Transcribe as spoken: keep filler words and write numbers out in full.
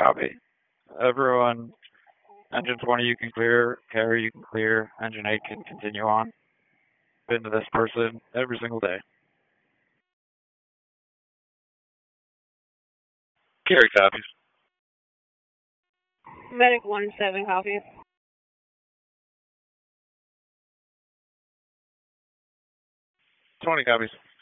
Copy. Everyone, engine twenty you can clear, carry you can clear, engine eight can continue on. Been to this person every single day. Carry copies. Medic one seven copies. twenty copies.